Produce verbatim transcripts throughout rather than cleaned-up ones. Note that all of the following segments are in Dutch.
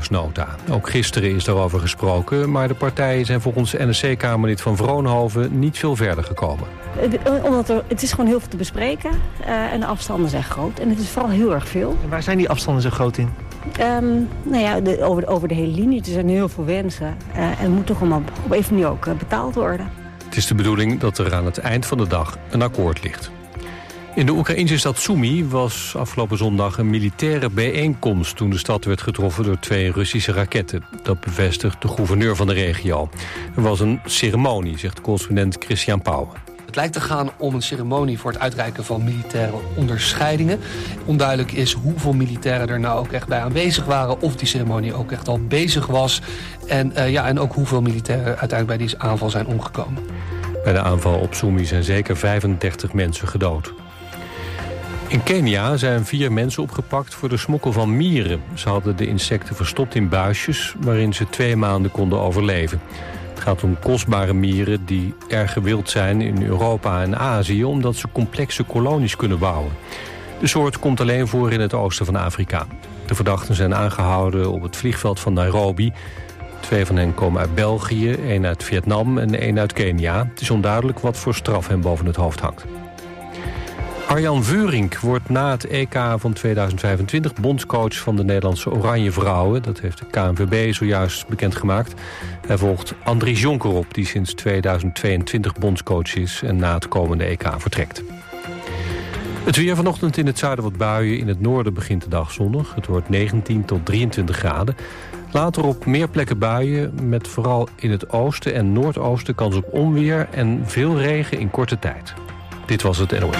verdragsnota. Ook gisteren is daarover gesproken, maar de partijen zijn volgens N S C-Kamerlid van Vroonhoven niet veel verder gekomen. Omdat er, het is gewoon heel veel te bespreken uh, en de afstanden zijn groot. En het is vooral heel erg veel. En waar zijn die afstanden zo groot in? Um, nou ja, de, over, de, over de hele linie. Er zijn heel veel wensen. Uh, en het moet toch allemaal op een manier ook uh, betaald worden. Het is de bedoeling dat er aan het eind van de dag een akkoord ligt. In de Oekraïnse stad Sumy was afgelopen zondag een militaire bijeenkomst toen de stad werd getroffen door twee Russische raketten. Dat bevestigt de gouverneur van de regio. Er was een ceremonie, zegt correspondent Christian Pauwen. Het lijkt te gaan om een ceremonie voor het uitreiken van militaire onderscheidingen. Onduidelijk is hoeveel militairen er nou ook echt bij aanwezig waren, of die ceremonie ook echt al bezig was. En, uh, ja, en ook hoeveel militairen uiteindelijk bij deze aanval zijn omgekomen. Bij de aanval op Sumy zijn zeker vijfendertig mensen gedood. In Kenia zijn vier mensen opgepakt voor de smokkel van mieren. Ze hadden de insecten verstopt in buisjes waarin ze twee maanden konden overleven. Het gaat om kostbare mieren die erg gewild zijn in Europa en Azië, omdat ze complexe kolonies kunnen bouwen. De soort komt alleen voor in het oosten van Afrika. De verdachten zijn aangehouden op het vliegveld van Nairobi. Twee van hen komen uit België, één uit Vietnam en één uit Kenia. Het is onduidelijk wat voor straf hem boven het hoofd hangt. Arjan Veurink wordt na het E K van tweeduizend vijfentwintig bondscoach van de Nederlandse Oranje Vrouwen. Dat heeft de K N V B zojuist bekendgemaakt. Hij volgt Andries Jonker op, die sinds tweeduizend tweeëntwintig bondscoach is en na het komende E K vertrekt. Het weer vanochtend in het zuiden wat buien. In het noorden begint de dag zonnig. Het wordt negentien tot drieëntwintig graden. Later op meer plekken buien, met vooral in het oosten en noordoosten kans op onweer en veel regen in korte tijd. Dit was het N O S.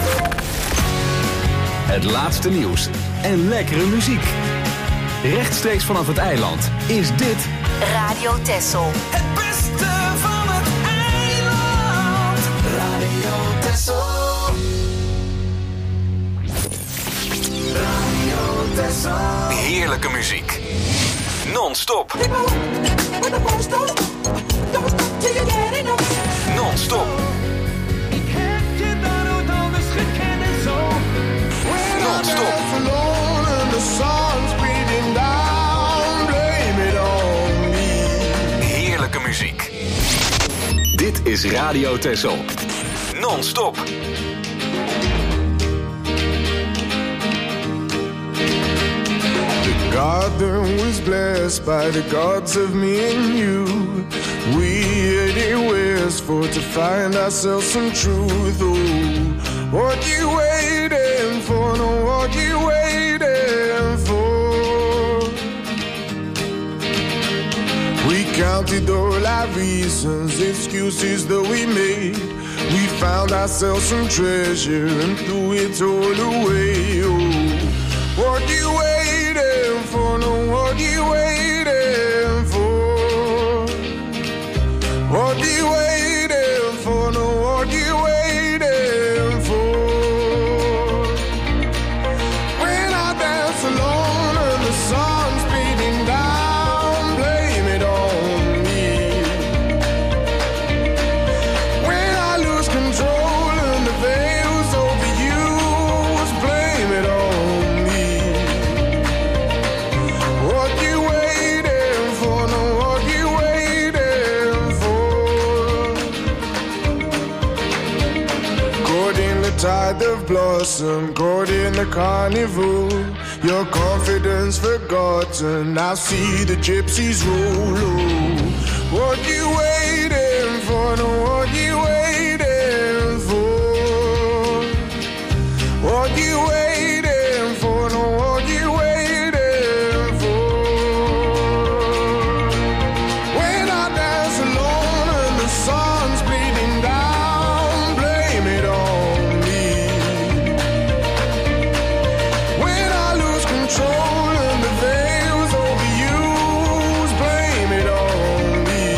Het laatste nieuws en lekkere muziek. Rechtstreeks vanaf het eiland is dit Radio Texel. Het beste van het eiland. Radio Texel. Radio Texel. heerlijke muziek. Non-stop. Non-stop. Non-stop. Heerlijke muziek. Dit is Radio Texel. Non-stop. The garden was blessed by the gods of me and you. We headed west for to find ourselves some truth. Oh, what you waiting for? No, what you waiting for? We counted all our reasons, excuses that we made. We found ourselves some treasure and threw it all away. Oh, what you waiting for? No, what you waiting for? What you waiting for? No, what you waiting for? When I dance alone and the sun's beating down, blame it on me. When I lose control and the veil's overused, blame it on me. What you waiting for? No, what you waiting for? Caught in the tide of blossom, caught in the carnival. Your confidence forgotten, I see the gypsies roll. Oh, what you waiting for? No, what you waiting for? What you waiting for? No, what you waiting for? When I dance alone and the sun's bleeding down, blame it on me. When I lose control and the veil's overused, blame it on me.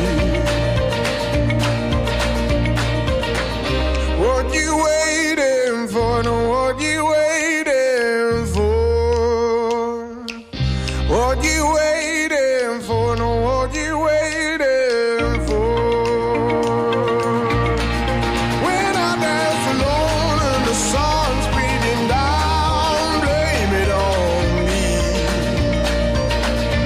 What you waiting for? No, what you waiting for? What you waiting for? No, what you waiting for? When I dance alone and the sun's beating down, blame it on me.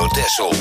Radio Texel.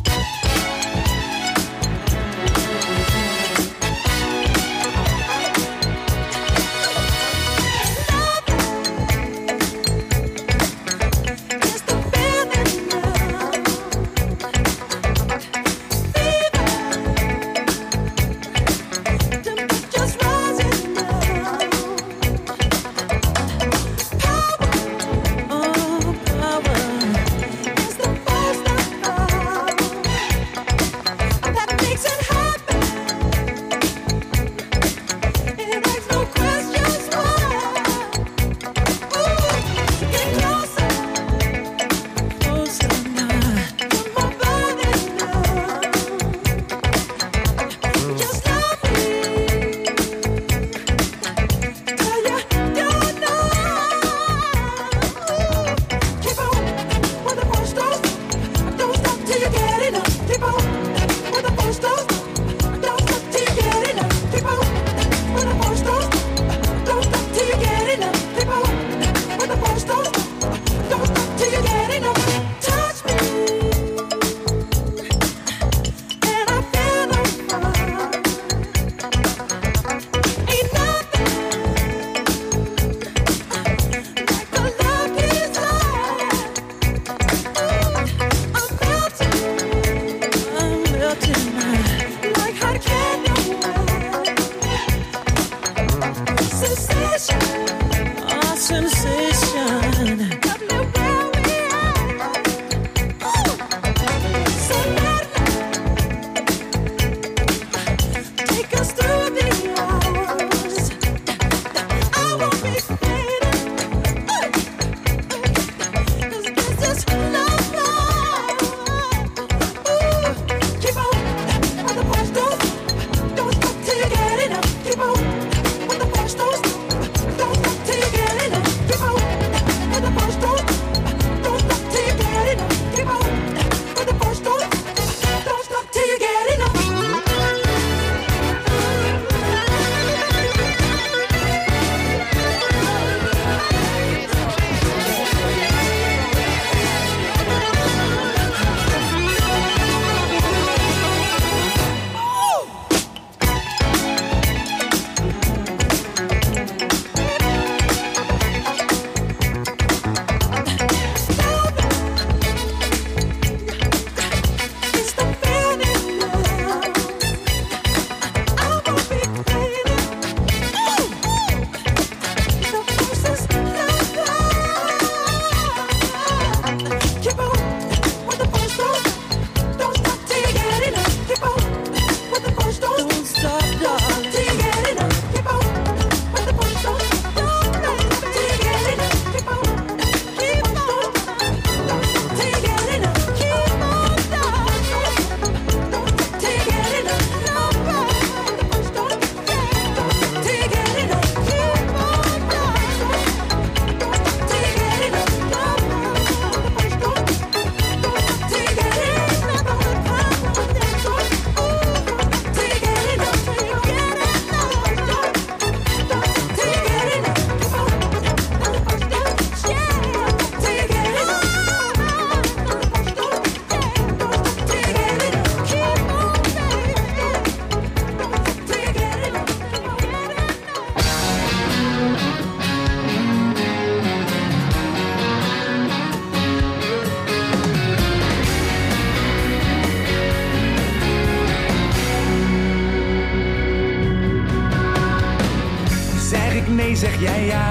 nee zeg jij ja.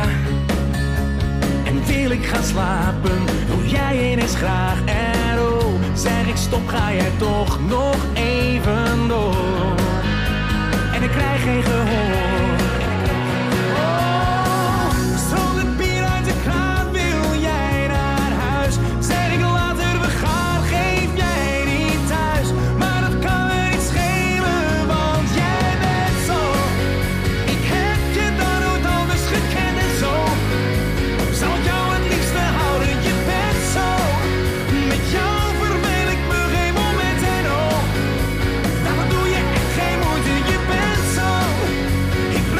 En wil ik gaan slapen, doe jij ineens graag. En oh, zeg ik stop, ga jij toch nog even door. En ik krijg geen gehoor. Oh, zonder bier uit de kraan wil jij naar huis. Zeg ik later we gaan, geef jij niet thuis. Maar dat kan me niet schelen, want jij bent zo. Ik heb je dan nooit anders gekend en zo. Zal ik jou het liefste houden, je bent zo. Met jou verveel ik me geen moment en oh. Daarom doe je echt geen moeite, je bent zo. Ik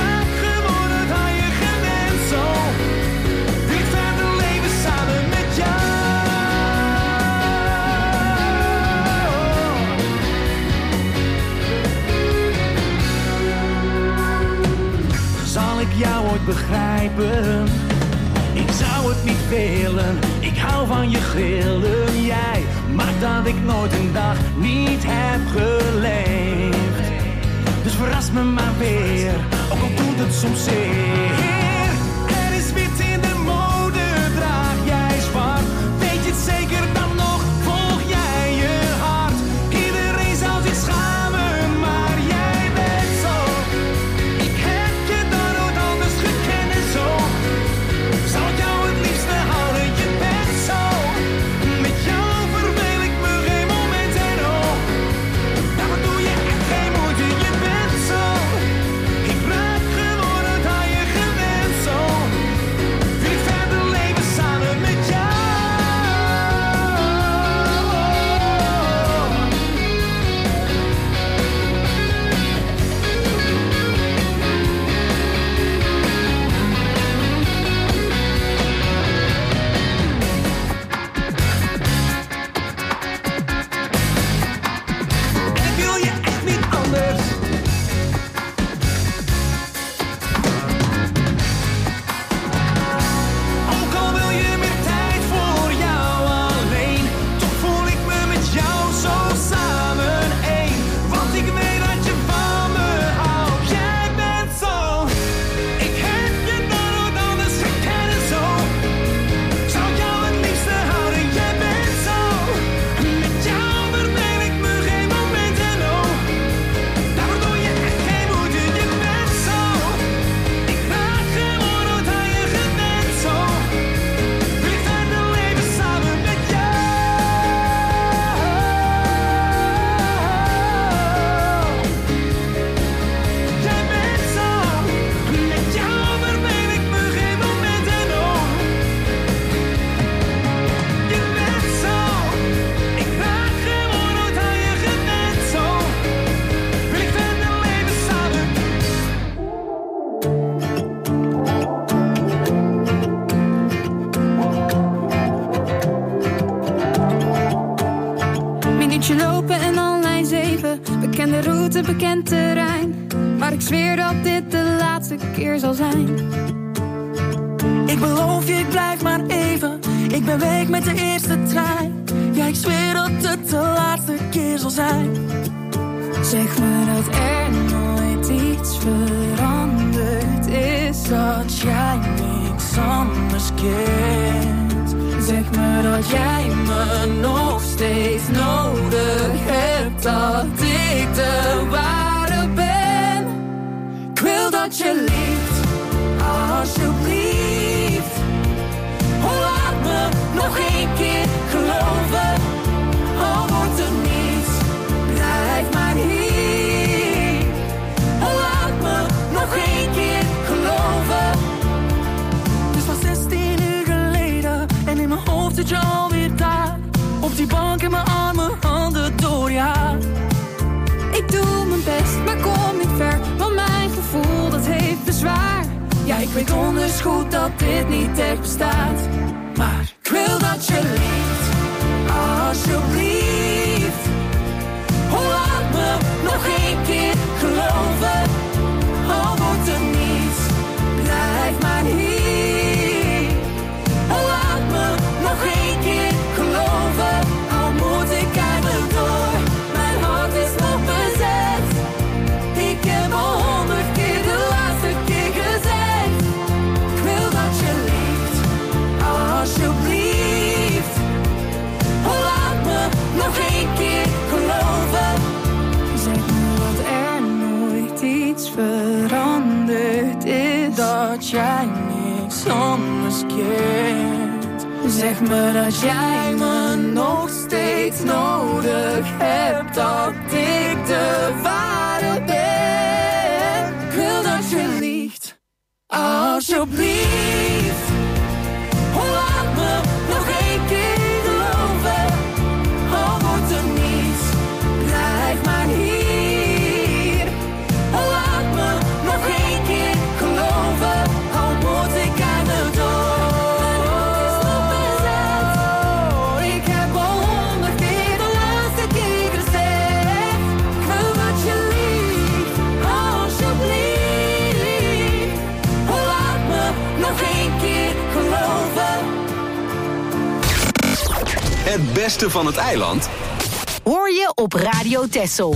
begrijpen. Ik zou het niet willen, ik hou van je grillen. Jij maakt dat ik nooit een dag niet heb geleefd. Dus verras me maar weer, ook al doet het soms zeer. Er is wit in de mode, draag jij zwart. Weet je het zeker dan nog, volg jij je hart. Iedereen zal zich schamen, maar jij bent zo. Ik heb je dan nooit anders gekend en zo. Zou ik jou het liefste houden, je bent zo. Met jou verveel ik me geen moment en oh. Daarvoor doe je echt geen moeite, je bent zo. Ik raak geworden aan je gewend zo. Wil ik verder leven samen met jou. En ik wil je echt niet anders. Ook al wil je meer tijd voor jou alleen, toch voel ik me met jou zo samen één. Want ik weet dat je van me houdt, jij bent zo. Ik heb je dan nooit anders gekend en zo. Zou ik jou het liefste houden, jij bent zo. Met jou verveel ik me geen moment en oh. Daarvoor doe je echt geen moeite, je bent zo. Ik raak gewoon nooit aan je gewend zo. Wil ik verder leven samen met jou. Jij bent zo. Met jou verveel ik me geen moment en oh. Je bent zo. Ik raak gewoon nooit aan je gewend zo. Wil ik verder leven samen. Minuutje lopen en al lijn zeven. Bekende route, bekend terrein. Maar ik zweer dat dit de laatste keer zal zijn. Ik beloof je, ik blijf maar even. Ik ben weg met de eerste trein. Ja, ik zweer dat het de laatste keer zal zijn. Zeg me dat er nooit iets veranderd is. Dat jij niks anders kent. Zeg me dat jij me nog steeds nodig hebt. Dat ik de ware ben. Ik wil dat je liegt, alsjeblieft. Oh, laat me nog één keer geloven. Al wordt er niets, blijf maar hier. Oh, laat me nog één keer geloven. Het is pas zestien uur geleden en in mijn hoofd zit je alweer daar. Op die bank in mijn armen, handen door je haar. Ik doe mijn best, maar kom niet ver. Want mijn gevoel, dat heeft bezwaar. Ja, ik weet donders goed dat dit niet echt bestaat. Maar ik wil dat je liegt, alsjeblieft. Oh, laat me nog één keer geloven. Al wordt er niets, blijf maar hier. Oh, laat me nog één keer geloven. Al moet ik eigenlijk door, mijn hart is nog bezet. Ik heb al honderd keer de laatste keer gezegd. Ik wil dat je liegt, alsjeblieft. Oh, laat me nog één keer geloven. Zeg me dat er nooit iets veranderd is. Dat jij niks anders kent. Zeg me dat jij me nog steeds nodig hebt. Dat ik de ware ben. Ik wil dat je liegt, alsjeblieft. Oh, laat me nog één keer geloven. Al wordt er niets, blijf maar hier. Oh, laat me nog één keer geloven. Al moet ik aan de door. Mijn hart is nog bezet. Ik heb al honderd keer de laatste keer gezegd. Ik wil dat je liegt, alsjeblieft. Oh, laat beste van het eiland hoor je op Radio Texel.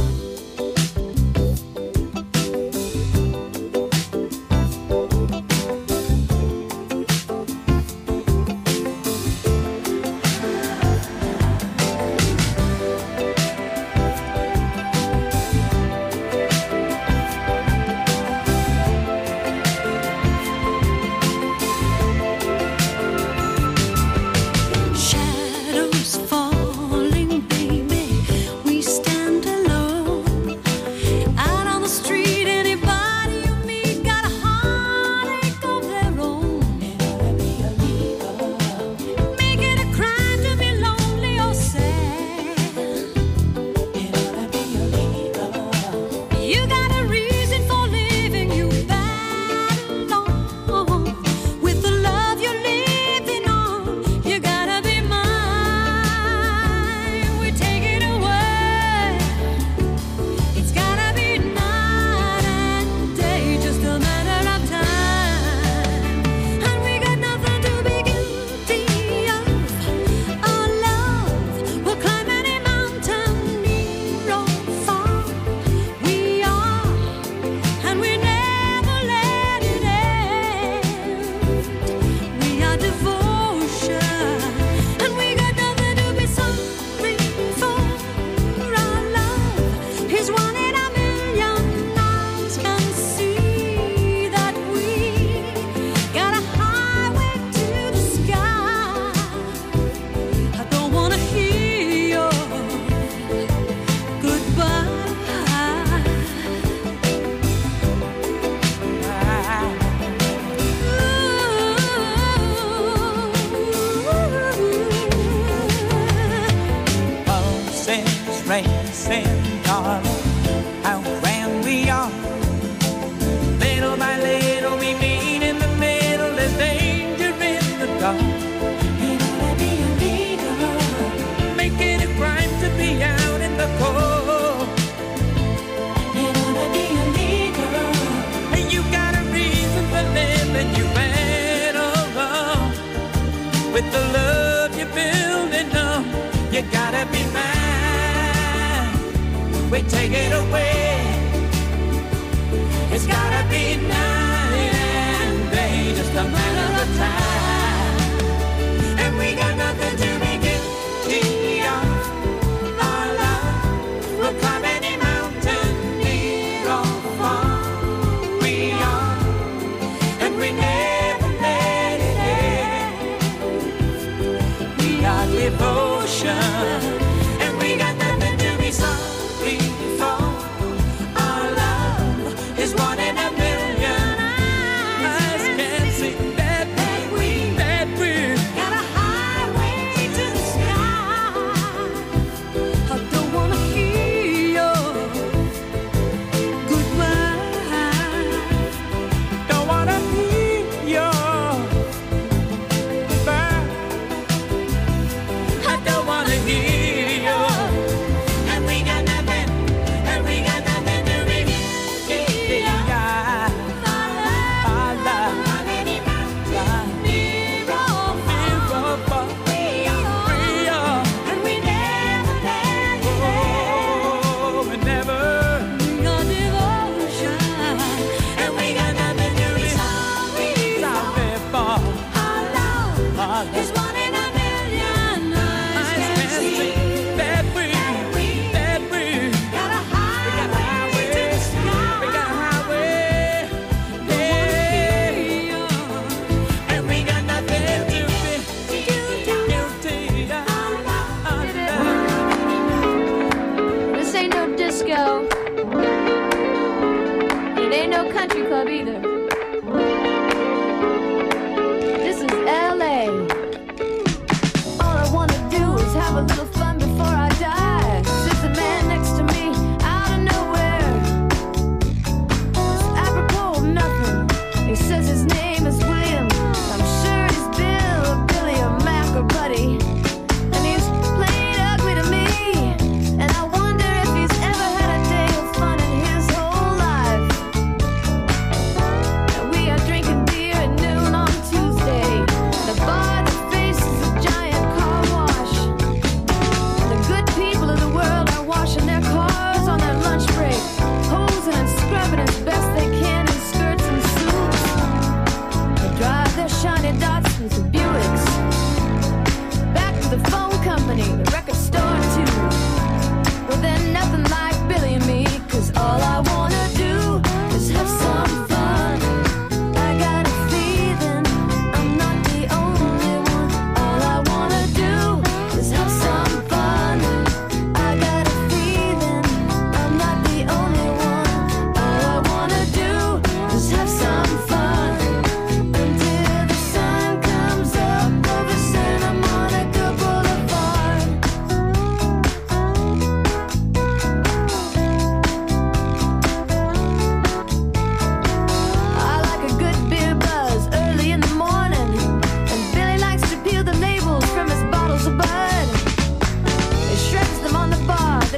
Is one in a million. Eyes can't see that way we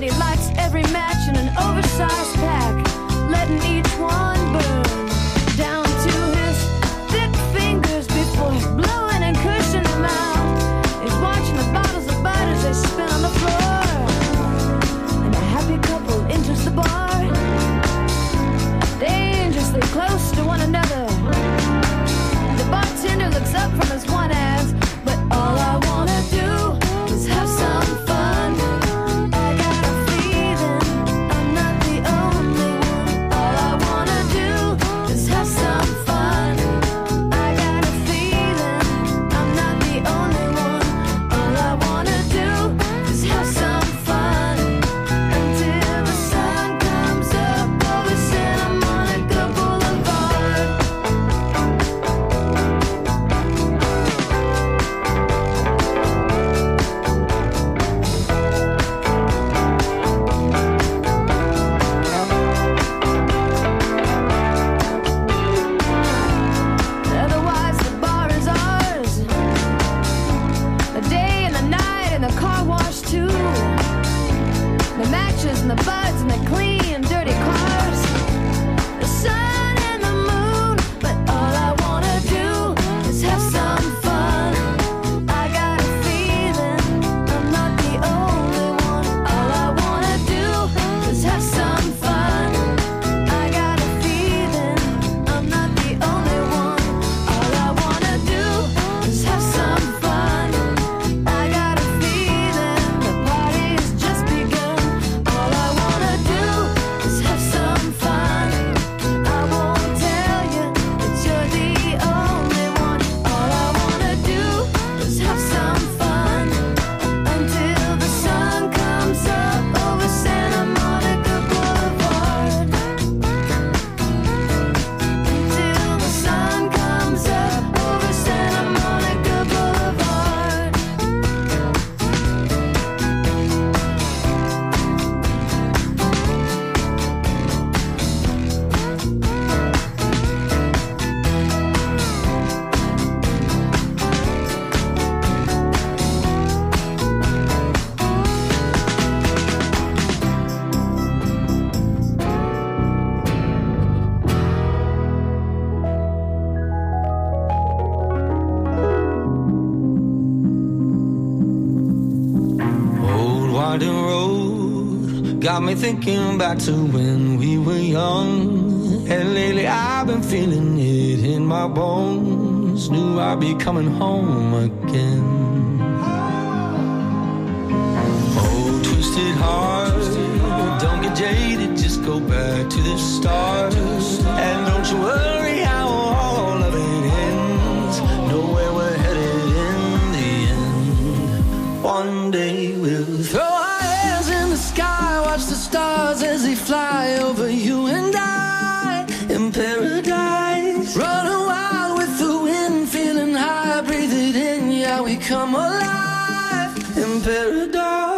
he lights every match in an oversized pack, letting each one burn down to his thick fingers before he's blowing and cursing them out. He's watching the bottles of bud as they spin on the floor, and a happy couple enters the bar, dangerously close to one another. The bartender looks up from his one hands, but all I wanna do is have some fun. I got a feeling I'm not the only one. All I wanna do is have some fun. I got a feeling I'm not the only one. All I wanna do is have some fun until the sun comes up over Santa Monica Boulevard. Otherwise the bar is ours, the day and the night and the car wash too, the matches and the buds and the clean dirty cars, the sun and the moon, but all I wanna do is have some fun. I got a feeling I'm not the only one. All I wanna do is have some fun. I got a feeling I'm not the only one. All I wanna do is have some fun. I got a feeling the party has just begun. All I wanna do is have some fun. I won't tell you that you're the only one. All I wanna do is have some fun until the sun comes up over Santa Monica Boulevard. Until the sun comes up over Santa Monica Boulevard. Old winding road got me thinking back to when we were young. And lately I've been feeling it in my bones. Knew I'd be coming home again. Oh, twisted heart, don't get jaded, just go back to the start. And don't you worry how all of it ends. Know where we're headed in the end. One day we'll throw our hands in the sky, watch the stars as they fly over you and I in paradise. Running wild with the wind, feeling high, breathe it in, yeah, we come alive in paradise.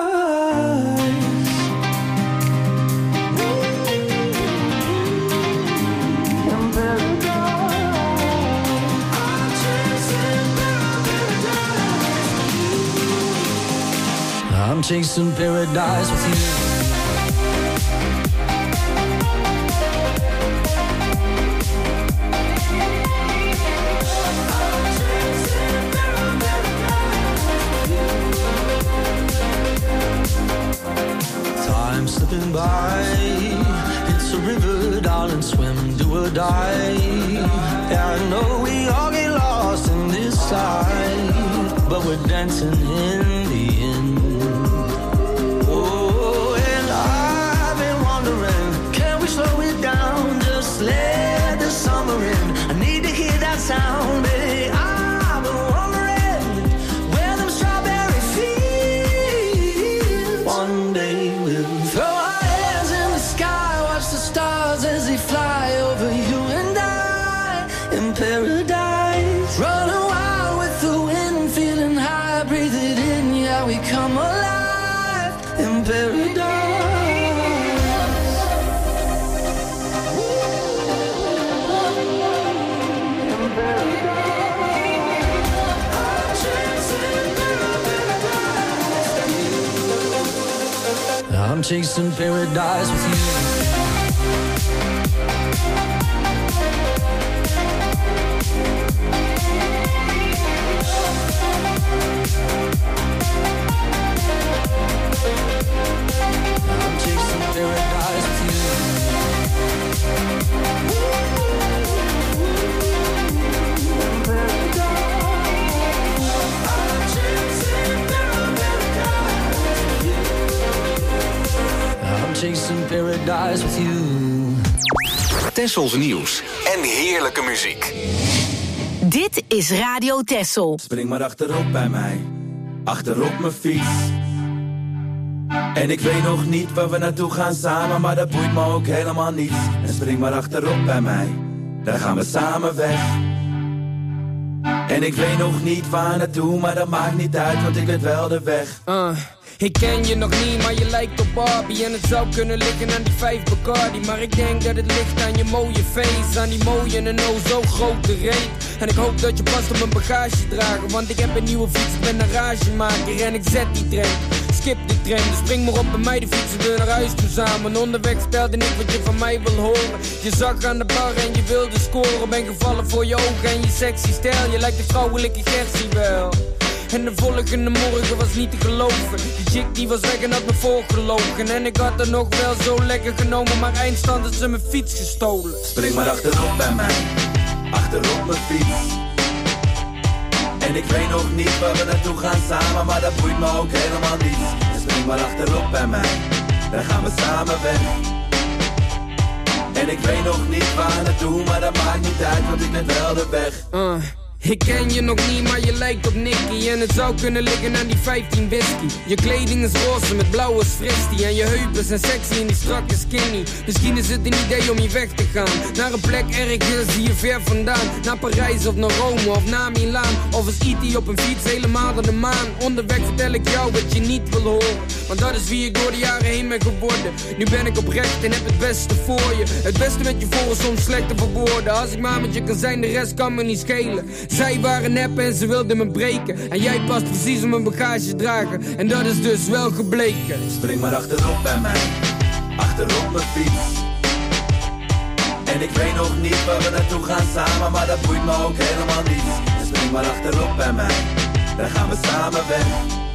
In paradise. I'm chasing paradise. I'm chasing paradise with you. Time slipping by, it's a river, darling, swim, do or die. Yeah, I know we all get lost in this life, but we're dancing in the end. Oh, and I've been wondering, can we slow it down, just let the summer in. I need to hear that sound, baby. I've been wondering where them strawberry fields. One day we'll throw our hands in the sky, watch the stars as they fly over you and I in paradise. Running wild with the wind, feeling high, breathe it in, yeah, we come alive in paradise. I'm chasing paradise with you. I'm chasing paradise with you. I'm chasing paradise with you. Tessels nieuws en heerlijke muziek. Dit is Radio Tessel. Spring maar achterop bij mij, achterop mijn fiets. En ik weet nog niet waar we naartoe gaan samen, maar dat boeit me ook helemaal niets. En spring maar achterop bij mij, daar gaan we samen weg. En ik weet nog niet waar naartoe, maar dat maakt niet uit, want ik weet wel de weg. Uh. Ik ken je nog niet, maar je lijkt op Barbie. En het zou kunnen liggen aan die vijf Bacardi. Maar ik denk dat het ligt aan je mooie face. Aan die mooie en oh zo grote reet. En ik hoop dat je past op mijn bagage dragen. Want ik heb een nieuwe fiets, ik ben een ragemaker. En ik zet die trein, skip die trein. Dus spring maar op bij mij, de fietsen we naar huis toe samen. Onderweg spelde ik wat je van mij wil horen. Je zag aan de bar en je wilde scoren. Ben gevallen voor je ogen en je sexy stijl. Je lijkt de vrouwelijke Gertie wel. En de volgende morgen was niet te geloven. Die chick die was weg en had me voorgelogen. En ik had er nog wel zo lekker genomen, maar eindstand had ze mijn fiets gestolen. Spring maar achterop bij mij, achterop mijn fiets. En ik weet nog niet waar we naartoe gaan samen, maar dat boeit me ook helemaal niet. Dus spring maar achterop bij mij, dan gaan we samen weg. En ik weet nog niet waar naartoe, maar dat maakt niet uit, want ik weet wel de weg. Uh. Ik ken je nog niet, maar je lijkt op Nicky. En het zou kunnen liggen aan die vijftien whisky. Je kleding is roze met blauwe fristie. En je heupen zijn sexy en die strakke skinny. Misschien is het een idee om hier weg te gaan. Naar een plek ergens hier ver vandaan. Naar Parijs of naar Rome of naar Milaan. Of als E T op een fiets helemaal naar de maan. Onderweg vertel ik jou wat je niet wil horen. Want dat is wie ik door de jaren heen ben geworden. Nu ben ik oprecht en heb het beste voor je. Het beste met je voor is soms slecht te verwoorden. Als ik maar met je kan zijn, de rest kan me niet schelen. Zij waren nep en ze wilden me breken. En jij past precies op mijn bagage te dragen. En dat is dus wel gebleken. Spring maar achterop bij mij, achterop mijn fiets. En ik weet nog niet waar we naartoe gaan samen, maar dat boeit me ook helemaal niet. En spring maar achterop bij mij, dan gaan we samen weg.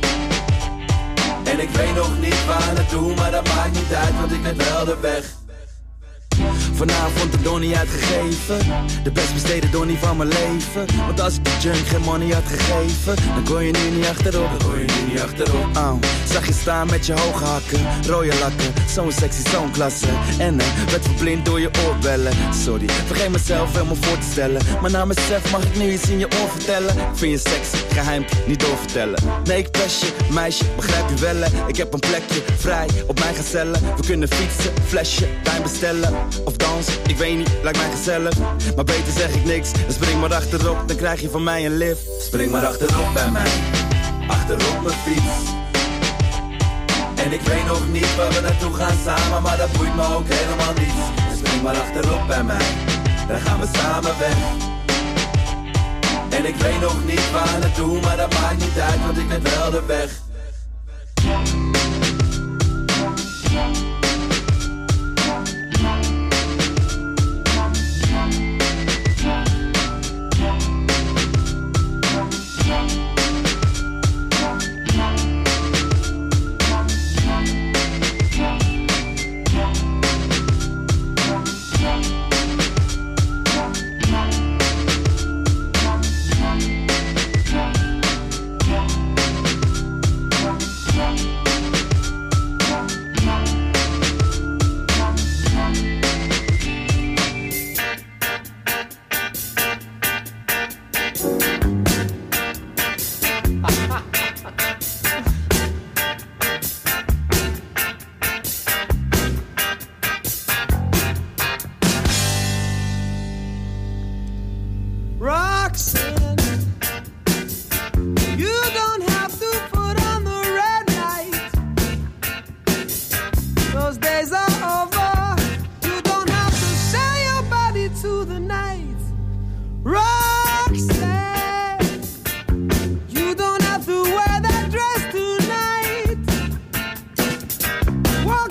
En ik weet nog niet waar naartoe, maar dat maakt niet uit, want ik weet wel de weg. Vanavond de donnie uitgegeven, de best besteden donnie van mijn leven. Want als ik de junk geen money had gegeven, dan kon je nu niet achterop. Dan kon je nu niet achterop. Oh, zag je staan met je hoge hakken, rode lakken, zo'n sexy, zo'n klasse. En uh, werd verblind door je oorbellen. Sorry, vergeet mezelf helemaal voor te stellen. Maar na mezelf mag ik nu iets in je oor vertellen. Ik vind je sexy, geheim, niet doorvertellen. Nee, ik pest je, meisje, begrijp je wel. Ik heb een plekje vrij op mijn gazellen. We kunnen fietsen, flesje, wijn bestellen. Of dansen, ik weet niet, lijkt mij gezellig. Maar beter zeg ik niks, dan spring maar achterop, dan krijg je van mij een lift. Spring maar achterop bij mij, achterop mijn fiets. En ik weet nog niet waar we naartoe gaan samen, maar dat boeit me ook helemaal niet. Dus spring maar achterop bij mij, dan gaan we samen weg. En ik weet nog niet waar naartoe, maar dat maakt niet uit, want ik weet wel de weg. Walk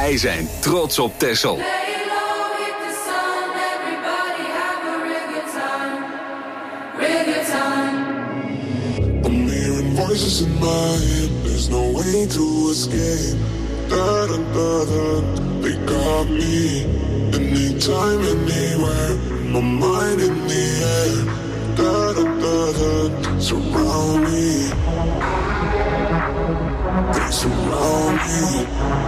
Wij zijn trots op Texel. I'm hearing voices in my head, there's no way to escape. Da da da da, they got me. Anytime, anywhere, my mind in the air. Da da da da, surround me. They surround me.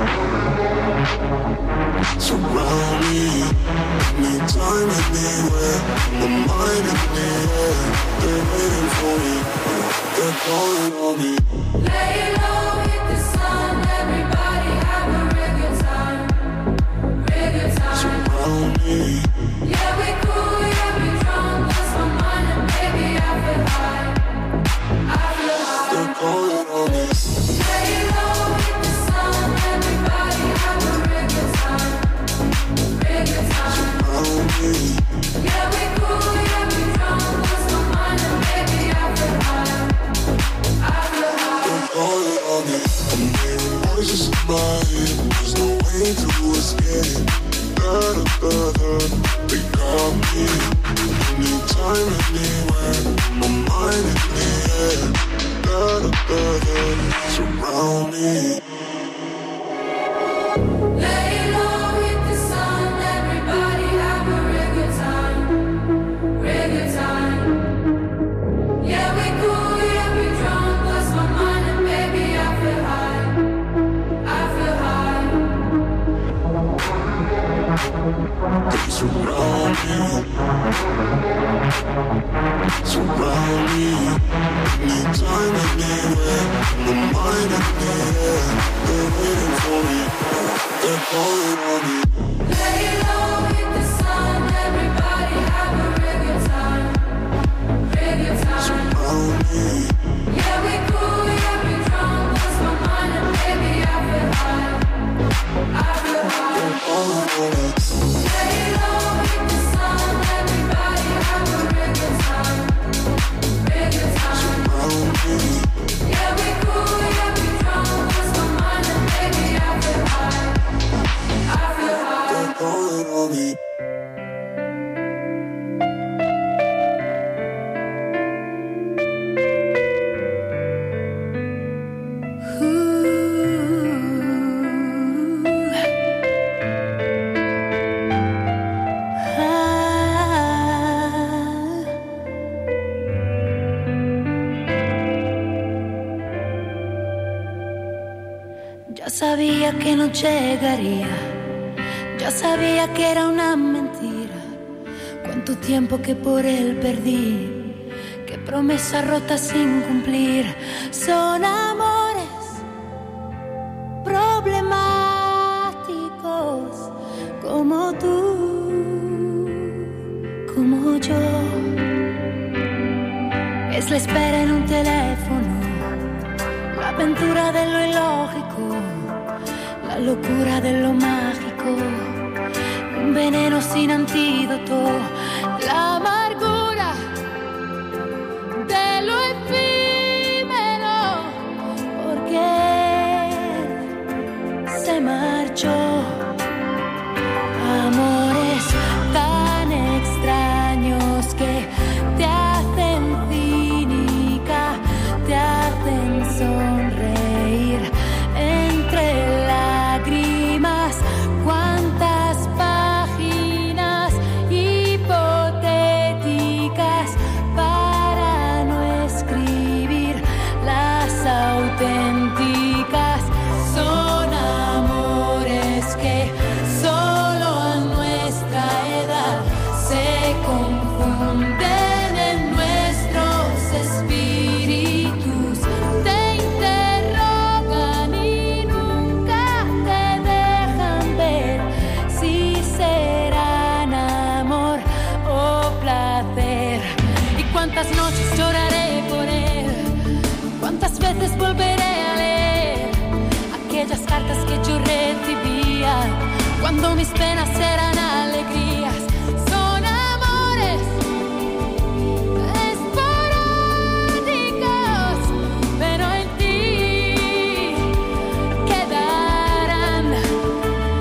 Surround me. Anytime, anywhere, my mind in the air. They're waiting for me, they're calling on me. Lay low, hit the sun, everybody have a real good time, real good time. Surround me. Yeah, we cool, yeah, we drunk, lost my mind and baby I feel high, I feel high. They're calling on me. Lay low, hit the sun, everybody have a real good time, real good time. Surround me. Yeah, we cool, yeah, we drunk, lost my mind and baby I feel high, I feel high. They're calling on me. I'm hearing voices in my head, there's no way to escape. Da da da da, they got me. Anytime, anywhere, my mind in the air. Da da da da, surround me. Lay low, hit the sun, everybody have a real good time, real good time. Yeah, we cool, yeah, we drunk, lost my mind and baby I feel high, I feel high. They surround me. Surround me. Anytime, anywhere, my mind in the air. They're waiting for me, they're calling on me. Lay low, hit the sun, everybody have a real good time, real good time. Surround me. Yeah, we cool, yeah, we drunk, lost my mind and baby I feel high, I feel high. They're calling on me. Lay low, hit the sun, everybody have a real good time, real good time. Surround me. Yeah, we cool, yeah, we drunk, lost my mind and baby I feel high, I feel high. They're calling on me. Ya sabía que no llegaría, ya sabía que era una mentira. Cuánto tiempo que por él perdí, qué promesas rotas sin cumplir. Son amores problemáticos como tú, como yo. Es la espera en un teléfono, la aventura de lo ilógico, la locura de lo mágico, un veneno sin antídoto, la amargura de lo efímero, porque se marchó. Amores tan extraños que te hacen cínica, te hacen sonreír entre lágrimas. Cuántas páginas hipotéticas para no escribir las auténticas. Son amores que solo a nuestra edad se confunden en nuestros espíritus. Te interrogan y nunca te dejan ver si serán amor o placer. Y cuántas noches lloraré por él, cuántas veces volveré a leer aquellas cartas que yo recibía cuando mis penas eran alegrías. Son amores esporádicos, pero en ti quedarán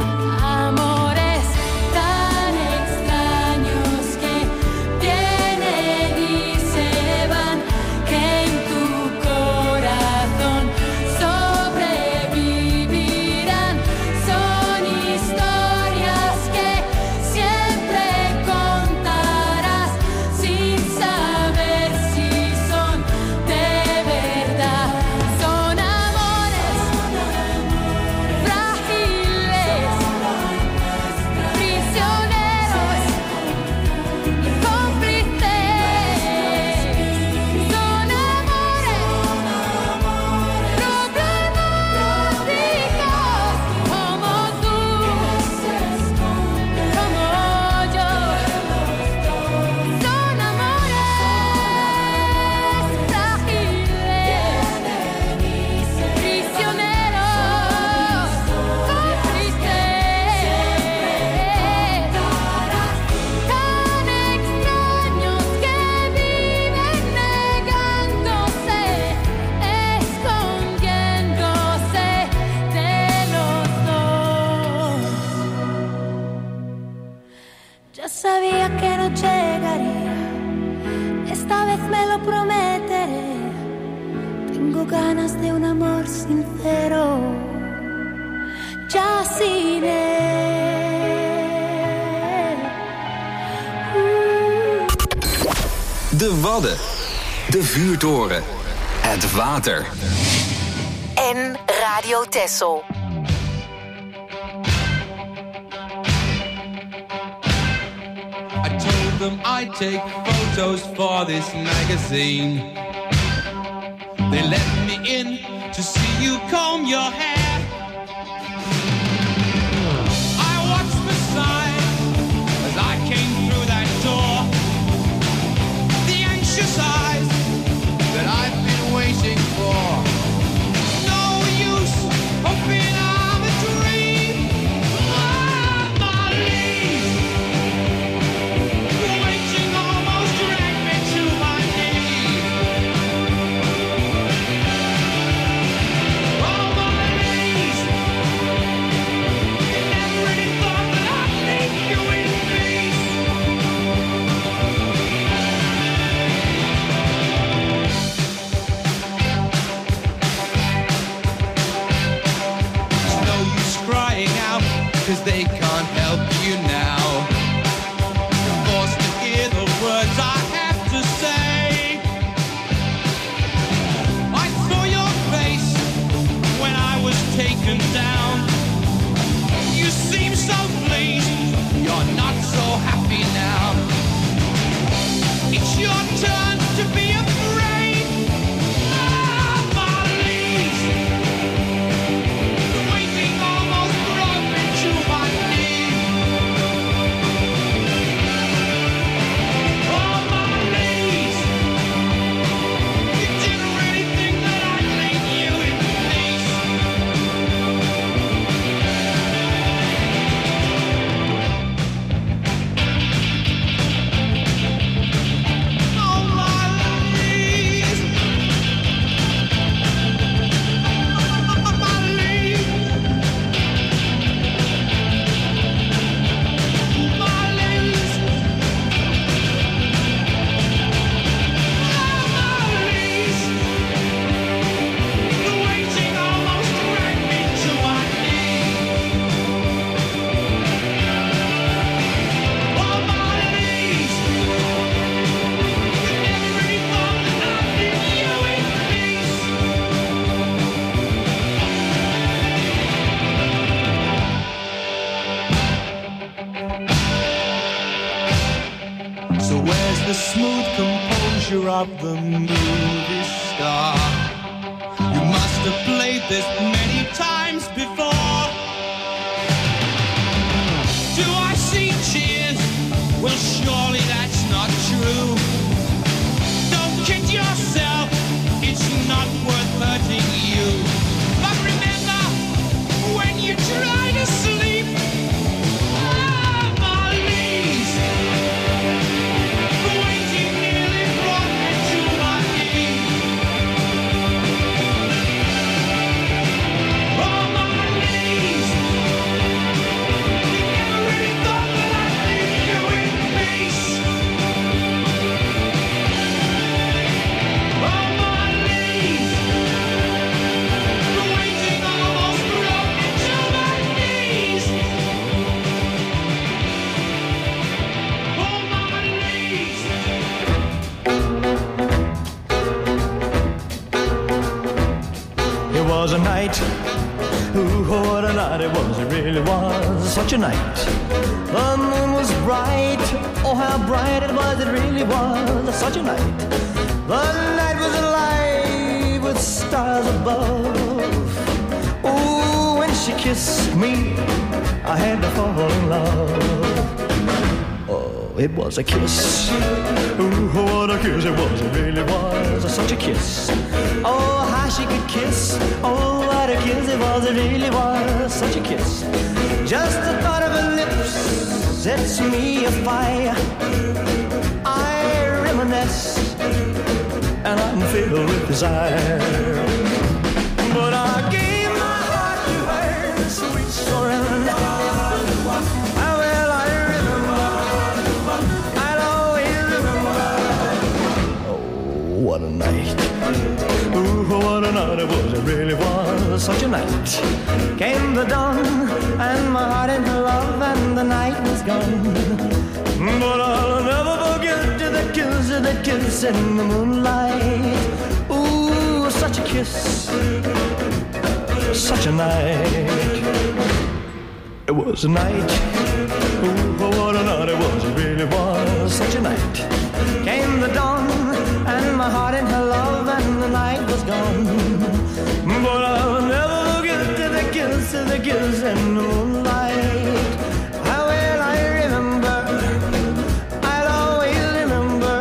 quiero prometer. Tengo ganas de un amor sincero. Ya sin él. Uh. De Wadden. De Vuurtoren. Het water. En Radio Texel. I told them I'd take photos for this magazine. They let me in to see you comb your hair. I watched the sign as I came through that door. The anxious eyes that I've been waiting for. No use hoping I'm a dream. Ah, my leaves. The waiting almost dragged me to my knees. Oh, my leaves. You never really thought that I'd leave you in peace. There's no use crying out, 'cause they can't help you now. You're forced to hear the words I have to say. I saw your face when I was taken down. You seem so pleased, you're not so happy now. It's your turn to be afraid. Ah, my leaves. The waiting almost brought me to my knees. Oh, my leaves. You didn't really think that I'd leave you in peace. Oh, my leaves. Oh, my leaves. My leaves. Oh, my leaves. The waiting almost dragged me to my knees. Oh, my leaves. You never really thought that I'd leave you in peace. So where's the smooth composure of the movie star? You must have played this many times before. Do I see tears? Well, surely that's not true. Don't kid yourself, it's not worth hurting you. But remember, when you try to sleep, ah, my leaves. The waiting nearly brought me to my knees. Oh, my leaves. You never really thought that I'd leave you in peace. Oh, my leaves. The waiting almost brought me to my knees. Oh, my leaves. It was a night, ooh, what a night it was, it really was such a night. The moon was bright, oh how bright it was, it really was such a night. The night was alive with stars above. Ooh, when she kissed me, I had to fall in love. Oh, it was a kiss. Ooh, what a kiss it was, it really was such a kiss. Oh, how she could kiss. Oh, what a kiss it was, it really was such a kiss. Just the thought of her lips sets me afire. I reminisce and I'm filled with desire. But I gave my heart to her, sweet surrender. How well I remember, I'll always remember. Oh, night, it was, it really was such a night. Came the dawn, and my heart in love, and the night was gone. But I'll never forget the kiss, the kiss in the moonlight. Ooh, such a kiss, such a night. It was a night. Ooh, what a night it was, it really was such a night. Came the dawn, and my heart in her love, and the night was gone. But I'll never forget the kiss, the kiss in the moonlight. How will I remember? I'll always remember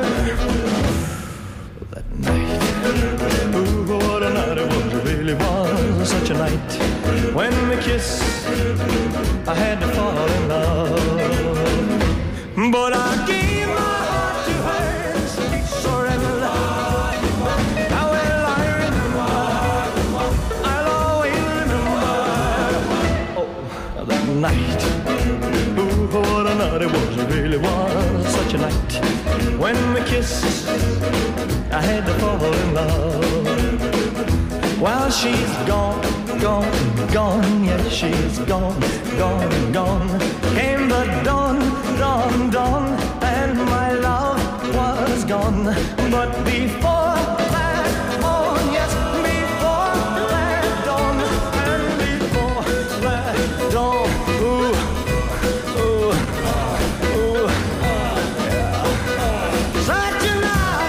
that night. Ooh, what a night it was, it really was such a night. When we kissed, I had to fall in love. But I gave my heart to her, surrender. How will I remember? I'll always remember. Oh, that night. Ooh, what a night it was, it really was such a night. When we kissed, I had to fall in love. While she's gone, gone, gone, yeah, she's gone, gone, gone. Came the dawn, dawn, dawn, and my love was gone. But before that dawn, yes, before that dawn, and before that dawn, ooh, ooh, ooh, yeah. Such a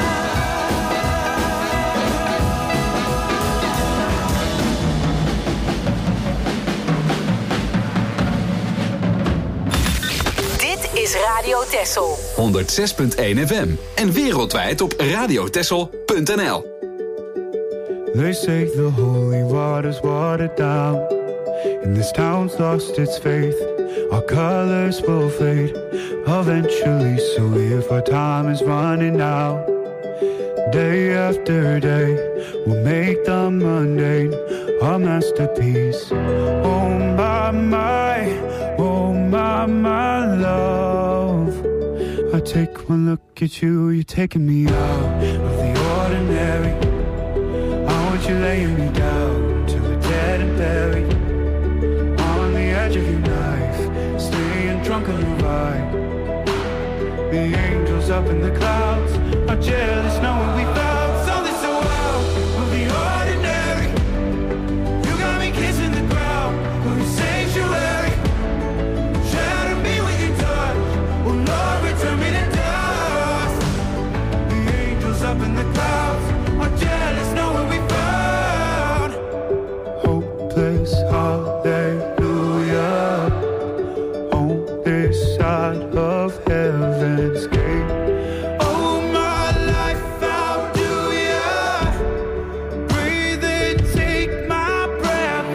is Radio Texel. honderdzes punt één F M en wereldwijd op radiotexel punt n l. They say the holy water's watered down, and this town's lost its faith. Our colors will fade eventually, so if our time is running out, day after day, we'll make the mundane a masterpiece. Oh my, my, oh my, my love. I take one look at you, you're taking me out of the ordinary. I want you laying me down till we're dead and buried, on the edge of your knife, staying drunk on your ride. The angels up in the clouds are jealous knowing we found something so wild of the ordinary. You got me kissing the ground of your sanctuary, shatter me with your touch, oh Lord, return me to dust. The angels up in the clouds are jealous knowing we found hopeless hallelujah on this side of heaven's gate. Oh my life, how do ya breathe and take my breath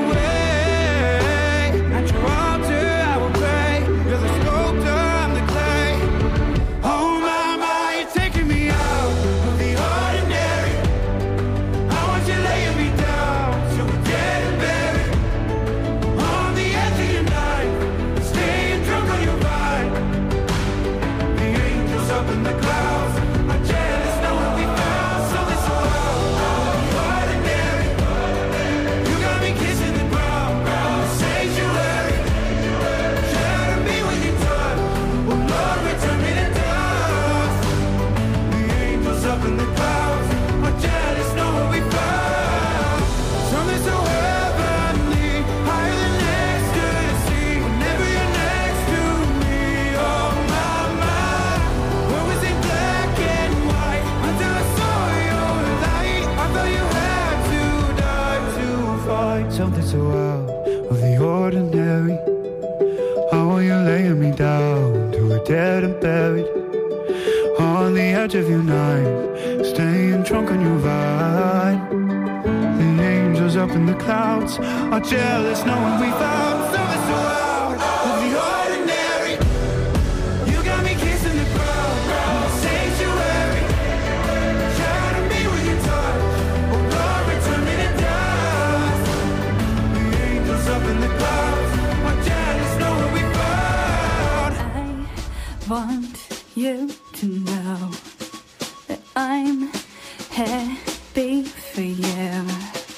away? At your altar I will pray, you're the sculptor, I'm the clay. Oh my, my, you're taking me out of the ordinary. I want you laying me down till we're dead and buried, on the edge of your night, staying drunk on your vine. The angels up in the clouds are jealous knowing we found something so wild, the ordinary. You got me kissing the ground, the sanctuary, shatter me with your touch, oh Lord, return me to dust. The angels up in the clouds are jealous knowing we found something so heavenly, higher than ecstasy. Whenever you're next to me, oh my, my, where was it black and white until I saw your light? I thought you had to die to find something so out of the ordinary. How are you laying me down till we're dead and buried, on the edge of your knife, staying drunk on your vine. The angels up in the clouds are jealous knowing we found something so out of the ordinary. You got me kissing the ground, the sanctuary, shatter me with your touch, oh Lord, return me to dust. The angels up in the clouds are jealous knowing we found. I want you to know that I'm happy for you.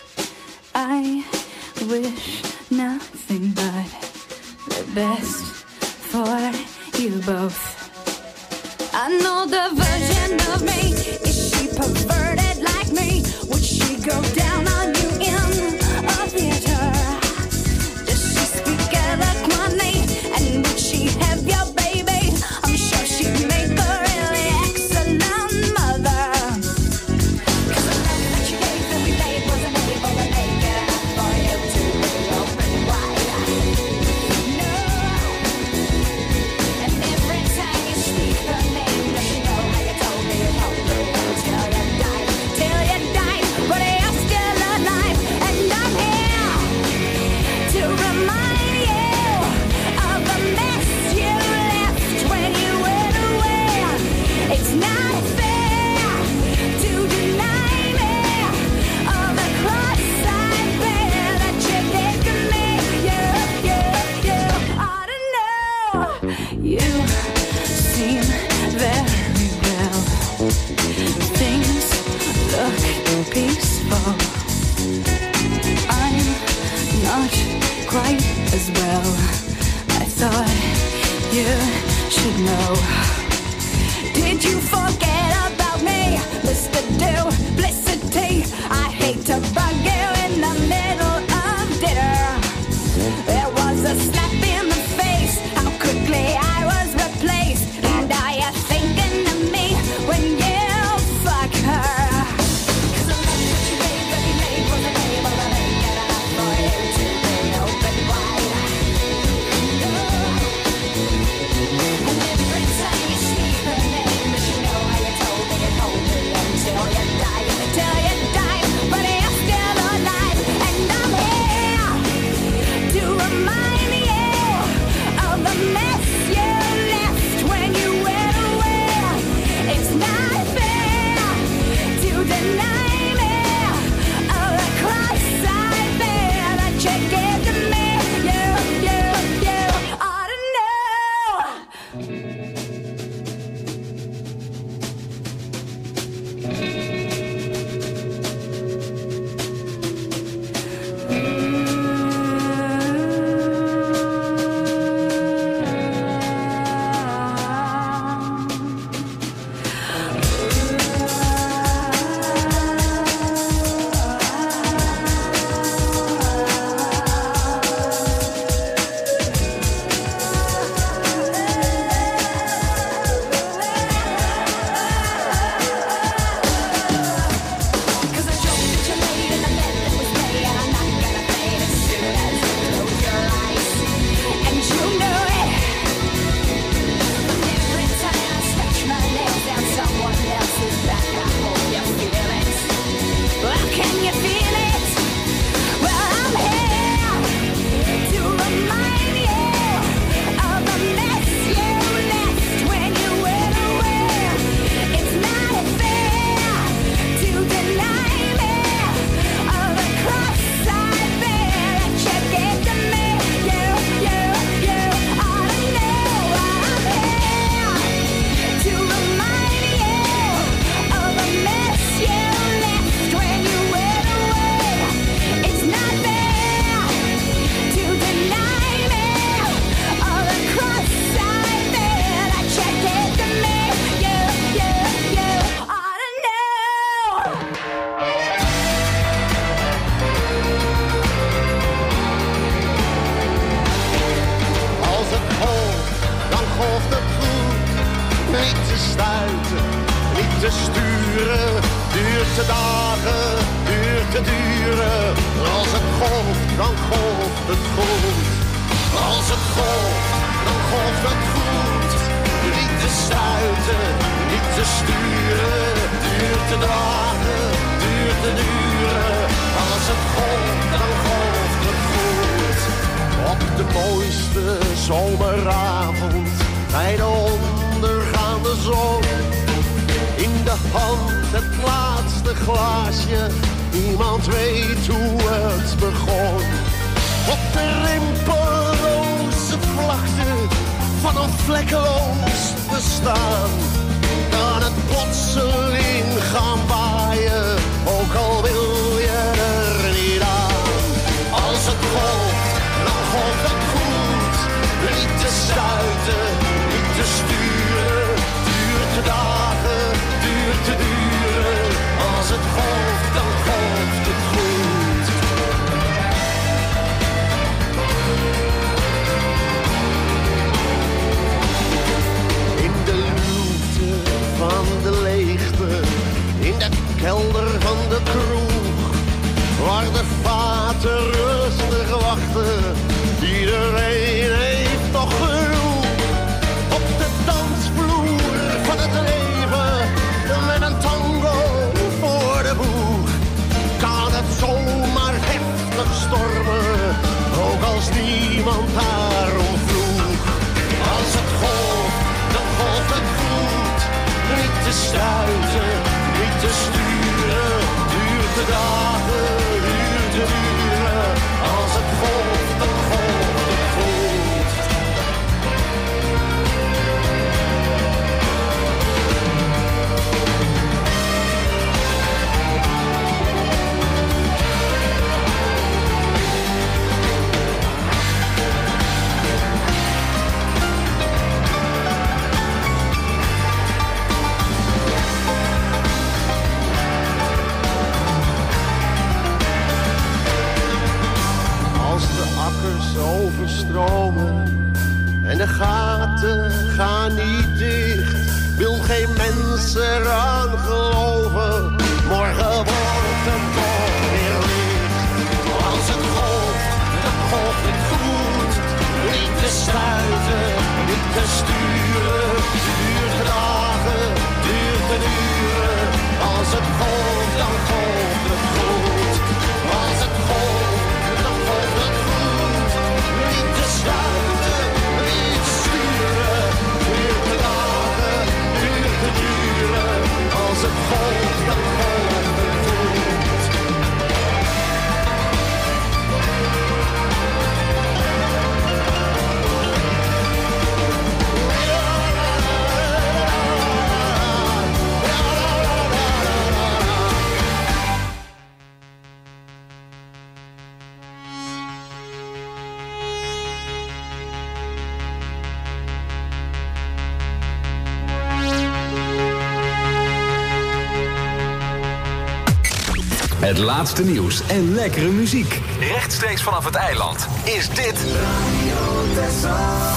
nothing but the best for you both. I know the version of me. Is she perverted like me? Would she go down on you in a theater? Does she speak eloquently? And would she have your baby? I'm sure she'd make a really excellent mother. 'Cause the love that you gave that we made wasn't able to make it up for you to be open wide. No. And every time you speak her name, does she know how you told me you told me till you died, till you died, but you're still alive, and I'm here to remind you of the mess you left when you went away. It's not fair to deny me of the cross I bear that you did to me. You, you, you ought to know. You seem very well. Things look peaceful. I'm not quite as well. I thought you should know. Did you forget about me, Mister Duplicity? I hate to bug you in the middle of dinner. There was a slap in the face, how quickly I was replaced. And are you thinking of me when you fuck her? 'Cause the love that you gave that we made wasn't able to make it up for you to be open wide. No. And every time you speak her name, does she know how you told me you told me until you died, till you died, but you're still alive, and I'm here to remind you of the mess you left when you went away. It's not fair to deny me of the cross I bear that you gave to me. You, you, you ought to know. Cause the joke that you made in the bed that was made, and I'm not gonna fade as soon as you close your eyes. And you know it. Every time I stretch my nails down someone else's back, I hope you feel it. Well, can you feel it? Well, I'm here to remind you of the mess you left when you went away. It's not fair to deny me of the cross I bear that you gave to me. You, you, you ought to know I'm here to remind you of the mess you left when you went away. It's not fair to deny me of the cross I bear that you gave to me. You, you, you ought to know. Als het golft, dan golft het goed. Niet te stuiten, niet te sturen. Duurt te dagen, duurt te duren. Als het golft, dan golft het goed. Als het golft, dan golft het goed. Niet te stuiten, niet te sturen. Duurt te dagen, duurt te duren. Als het golft, dan golft het goed. Op de mooiste zomeravond, bij de ondergaande zon. In de hand het laatste glaasje, niemand weet hoe het begon. Op de rimpelloze vlakte van een vlekkeloos bestaan, kan het plotseling gaan waaien, ook al wil je er niet aan. Als het golft, niemand daarom vroeg. Als het golft, dan golft het goed. Niet te stuiten, niet te sturen. Duurt de dagen, duurt de uren. Als het golft, dan golft het goed. Overstromen en de gaten gaan niet dicht. Wil geen mens eraan geloven, morgen wordt het toch weer licht. Als het golft, dan golft het goed. Niet te stuiten, niet te sturen. Duurt de dagen, duurt de uren. Als het golft, dan golft het goed. Als het golft, dan golft het goed. Niet te stuiten, niet te sturen. Duurt de dagen, duurt de uren. Als het golft, dan golft het goed. Het laatste nieuws en lekkere muziek. Rechtstreeks vanaf het eiland is dit Radio Texel.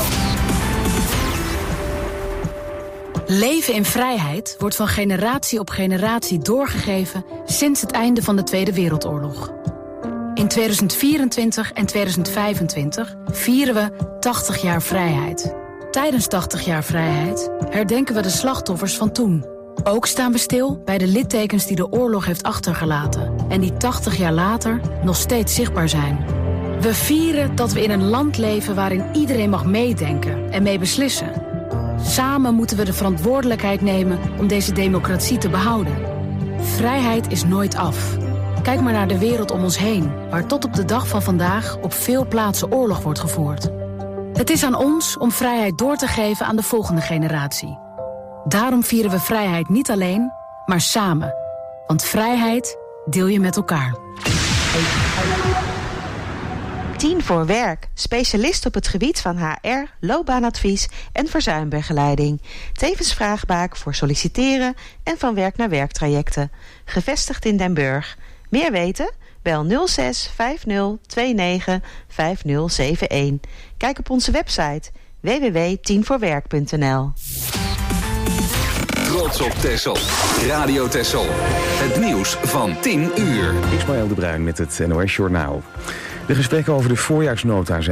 Leven in vrijheid wordt van generatie op generatie doorgegeven sinds het einde van de Tweede Wereldoorlog. In tweeduizend vierentwintig en tweeduizend vijfentwintig vieren we tachtig jaar vrijheid. Tijdens tachtig jaar vrijheid herdenken we de slachtoffers van toen. Ook staan we stil bij de littekens die de oorlog heeft achtergelaten en die tachtig jaar later nog steeds zichtbaar zijn. We vieren dat we in een land leven waarin iedereen mag meedenken en mee beslissen. Samen moeten we de verantwoordelijkheid nemen om deze democratie te behouden. Vrijheid is nooit af. Kijk maar naar de wereld om ons heen, waar tot op de dag van vandaag op veel plaatsen oorlog wordt gevoerd. Het is aan ons om vrijheid door te geven aan de volgende generatie. Daarom vieren we vrijheid niet alleen, maar samen. Want vrijheid deel je met elkaar. tien voor werk. Specialist op het gebied van H R, loopbaanadvies en verzuimbegeleiding. Tevens vraagbaak voor solliciteren en van werk naar werktrajecten. Gevestigd in Den Burg. Meer weten? Bel nul zes vijf nul twee negen vijf nul zeven een. Kijk op onze website w w w punt tien voor werk punt n l. Trots op Texel. Radio Texel. Het nieuws van tien uur. Ismaël de Bruin met het N O S Journaal. De gesprekken over de voorjaarsnota zijn